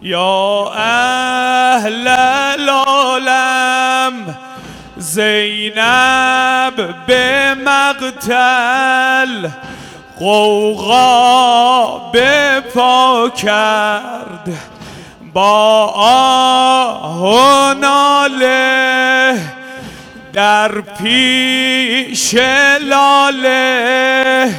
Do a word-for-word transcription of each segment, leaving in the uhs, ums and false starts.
یا اهل العالم زینب به مقتل غوغا به پا کرد، با آه و ناله در پیش لاله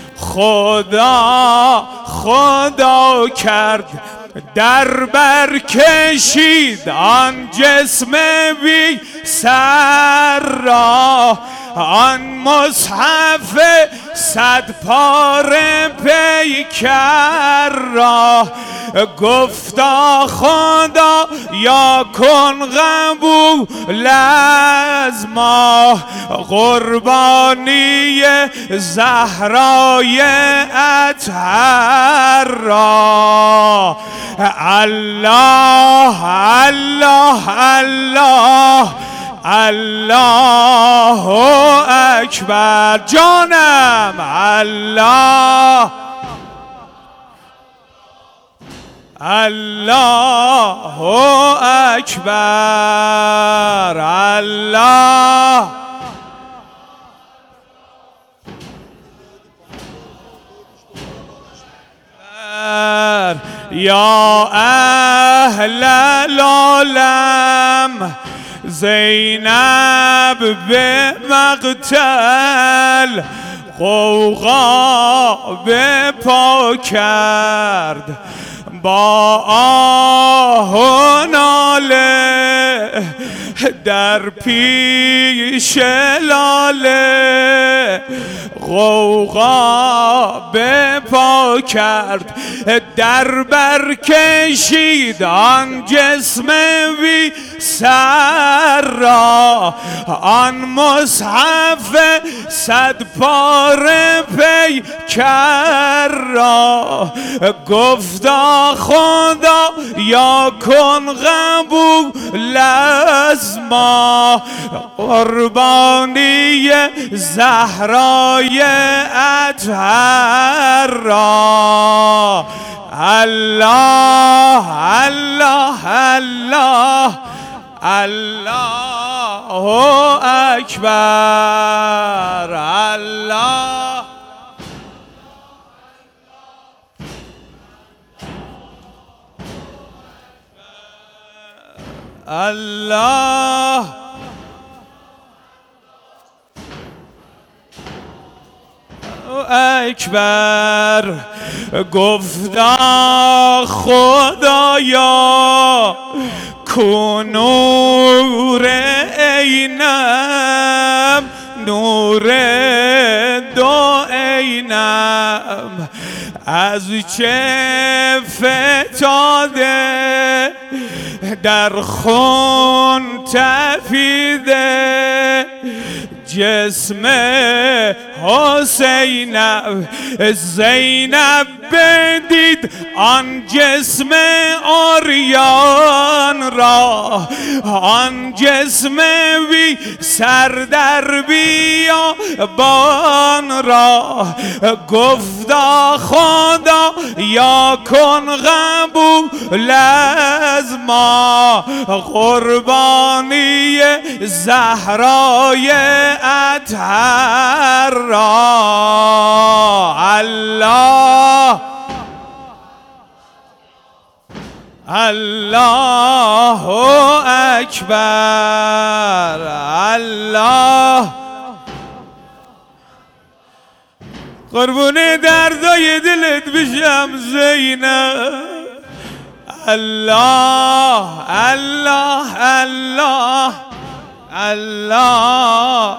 خدا خدا کرد. در بر کشید آن جسم بی سر را، آن مصحف صد پاره پیکر را. گفتا خدا یا کن قبول از ما، قربانی زهرای اطهر را. الله الله الله الله اکبر. جانم الله الله اکبر. الله یا اهل العالم زینب به مقتل غوغا به پا کرد، با آه و ناله در پیش لاله غوغا به پا کرد. در بر کشید آن جسم بی سر را، آن مصحف صد پاره پیکر را. گفتا خدا یا کن قبول از ما، قربانی زهرای اطهر را. الله الله الله الله اکبر. الله الله اکبر. گفتا خدایا کو نور عینم، نور دو عینم از چه فتاده، در خون تپیده جسم حسینم. زینب بدید آن جسم عریان را، آن جسم بی سر در بیابان را. گفتا خدا یا کن قبول از ما، قربانی زهرای اطهر را. الله الله اکبر. الله قربون دردای دلت بشم زینب. الله الله الله الله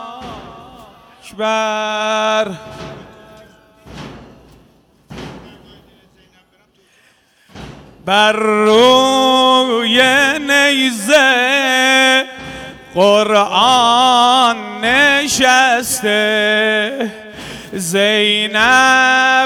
اکبر. بر روی نیزه قرآن نشسته، زینب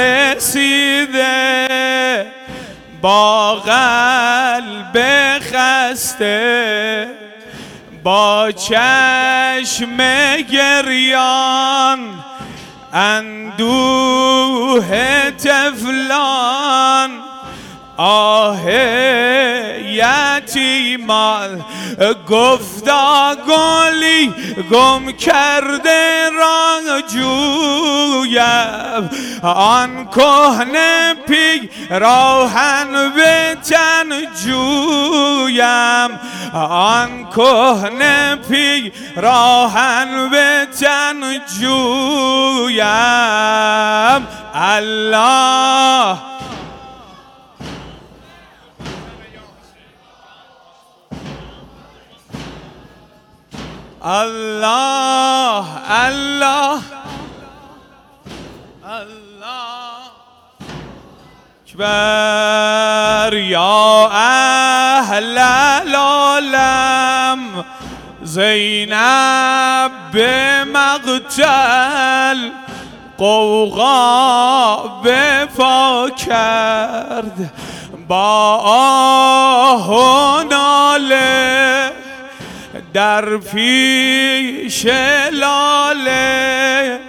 رسیده با قلب خسته، با چشم گریان اندوه طفلان آه یتیمان گفتا گلی گم کرده را جویم، آن کهنه پیراهن به تن جویم، آن کهنه پیراهن به تن جویم. الله الله الله الله اکبر. یا اهل العالم زینب به مقتل غوغا به پا کرد، با آه و ناله در پیش لاله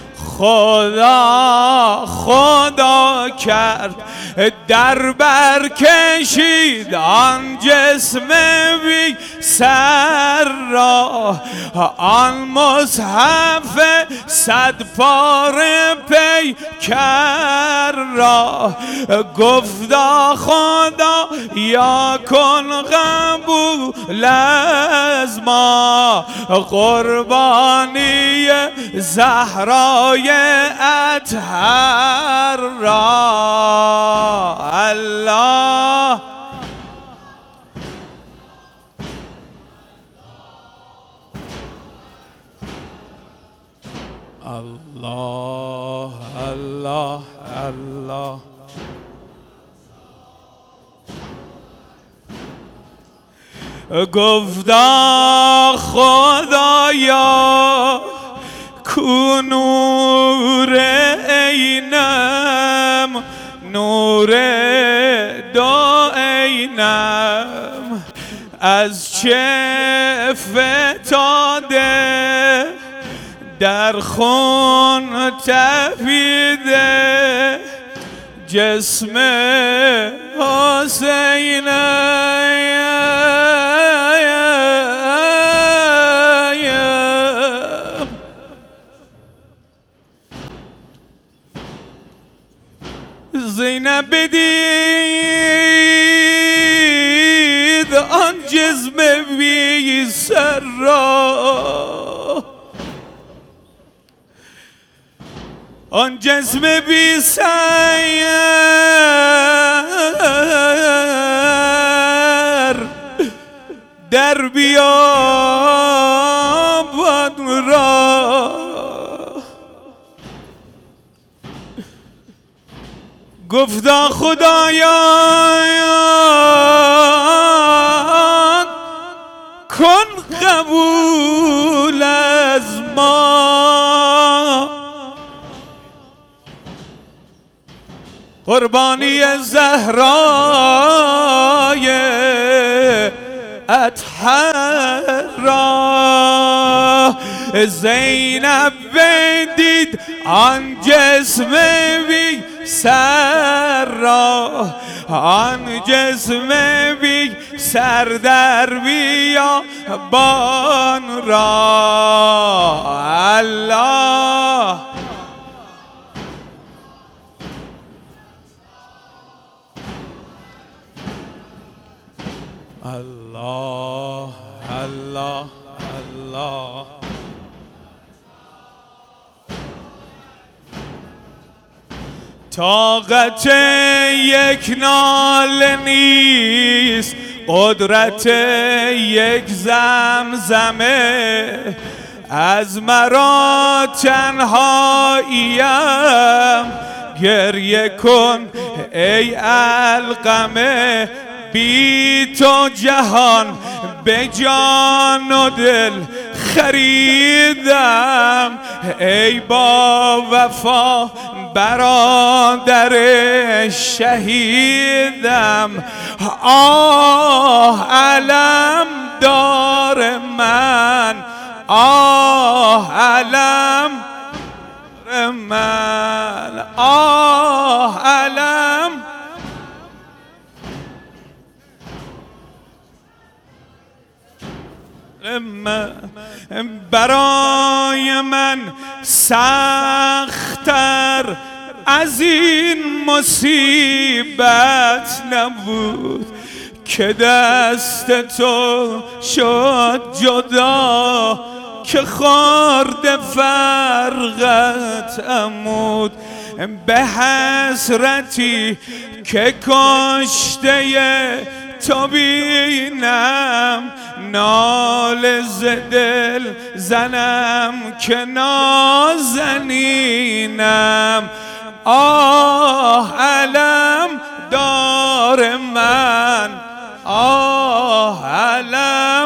خدا خدا کرد. در بر کشید آن جسم بی سر را، آن مصحف صد پاره پیکر را، گفتا خدا یا کن قبول از ما قربانی زهرای اطهر را. الله الله الله الله. گفتا خدایا کو نور عینم، نور دو عینم از چه فتاده در خون تپیده جسم حسین. زینب بدید آن جسم بی سر را، آن جسم بی سر در بیابان را، گفتا خدایا کن قبول از ما قربانی زهرای اطهر را. زینب بدید آن جسم بی سر را، آن جسم بی سر در بیابان را. الله الله الله الله. طاقت یک ناله نیست، قدرت یک زمزمه، از مرا تنهاییم گریه کن ای علقمه. بی تو جهان به جان و دل خریدم، ای با وفا برادر شهیدم. آه علم دار من، آه علم من، آه علم برای من سخت‌تر از این مصیبت نبود که دست تو شد جدا که خورد فرقت عمود. به حسرتی که کشته تو بینم ناله ز دل زنم که نازنینم. آه علم دار من، آه علم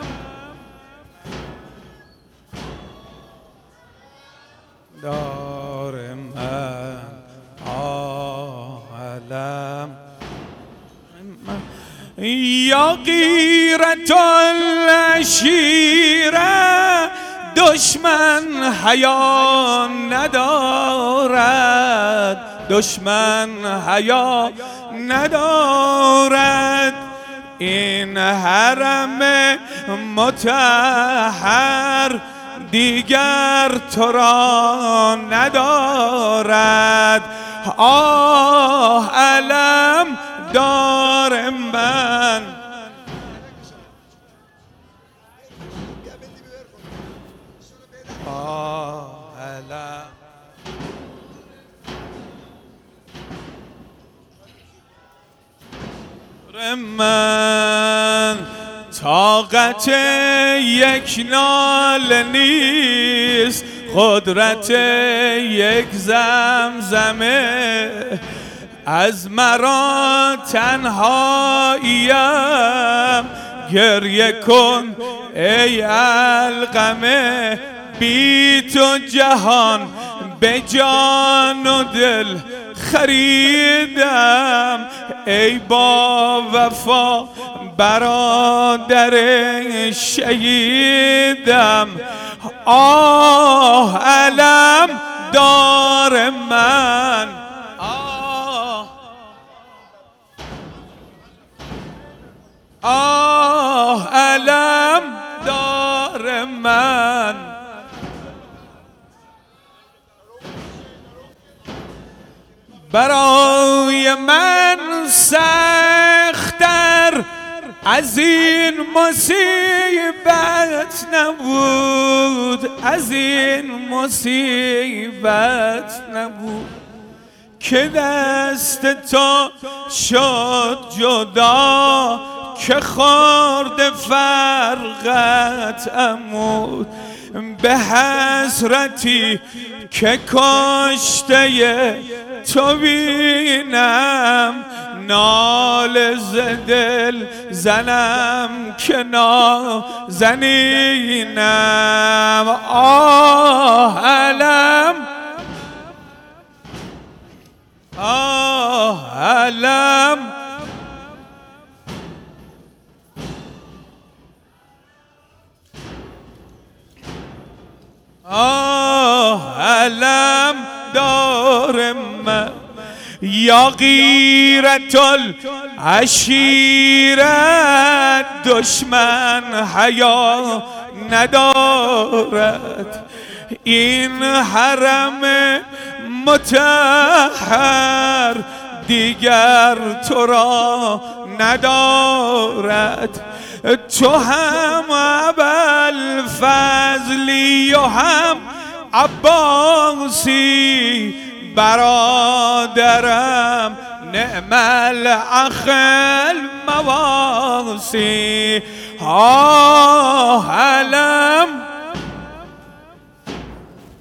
دار من، آه علم. یا غیرت العشیره دشمن حیا ندارد، دشمن حیا ندارد. این حرم مطهر دیگر تو را ندارد. آه علم دار من، آه علم من. طاقت یک ناله نیست، قدرت یک زمزمه. از مرا تنهاییم گریه کن ای علقمه. بی تو جهان به جان و دل خریدم، ای با وفا برادر شهیدم. آه علم دار من، آه آه علم دار من. برای من سخت‌تر از این مصیبت نبود، از این مصیبت نبود که دست تو شد جدا که خورد فرقت عمود. به حسرتی که کشته تو بینم ناله ز دل زنم که نازنینم. آه علم، آه علم آه علم دار من. یا غیرت العشیره دشمن حیا ندارد. این حرم مطهر دیگر تو را ندارد. تو هم ابوالفضلی و هم عباسی برادرم، نعم الاخ المواسی. آه علم